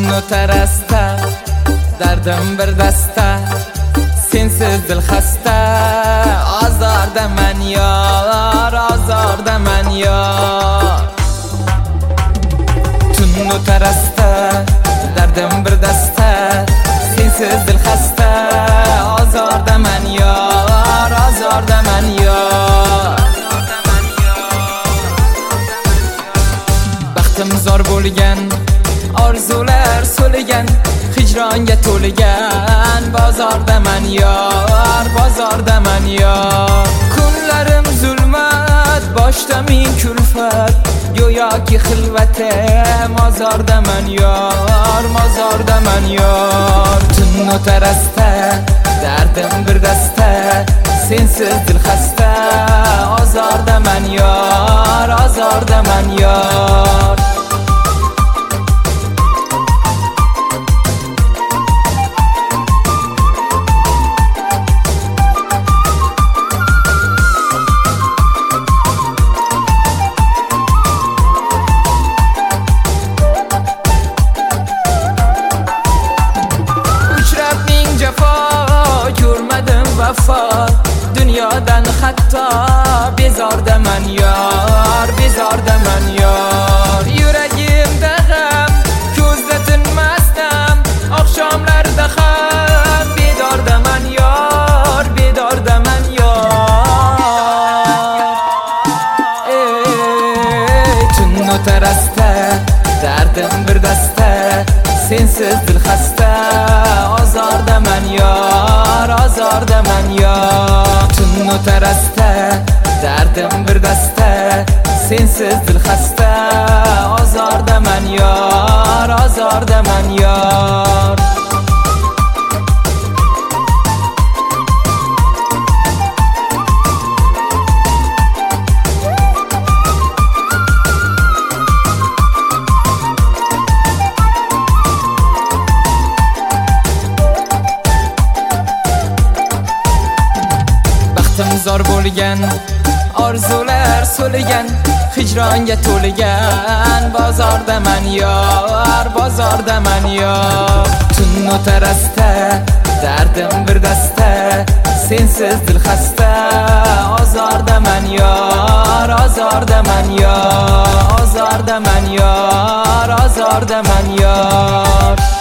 Tun o'tar asta, dardim bir dasta, sensiz dil xasta. Ozordaman yor, ozordaman yor. Tun o'tar asta, dardim bir dasta, sensiz dil xasta. Ozordaman yor, ozordaman yor. Baxtim zor bo'lgan, orzular so'ligan, hijronga to'lgan. Bozordaman yor, bozordaman yor. Kunlarim zulmat, boshda ming kulfat, go'yoki xilvate. Mozordaman yor, mozordaman yor. Tun o'tar asta, dardim bir dasta, sensiz dil xasta. Ozordaman yor, ozordaman yor. Dunyodan hatto bezordaman yor, bezordaman yor. Yuragimda g'am, ko'zda tinmasdan, oqshomlarda ham bedordaman yor, bedordaman yor. Tun o'tar asta, dardim bir dasta, sensiz dil xasta. Ozordaman yor, ozordaman yor. Tun o'tar asta, dardim bir dasta, sensiz dil xasta. Ozordaman yor, ozordaman yor. Zor bo'lgan, orzular so'ligan, hijronga to'lgan. Bozordaman yor, bozordaman yor. Tun o'tar asta, dardim bir dasta, sensiz dil xasta. Ozordaman yor, ozordaman yor. Ozordaman yor, ozordaman yor.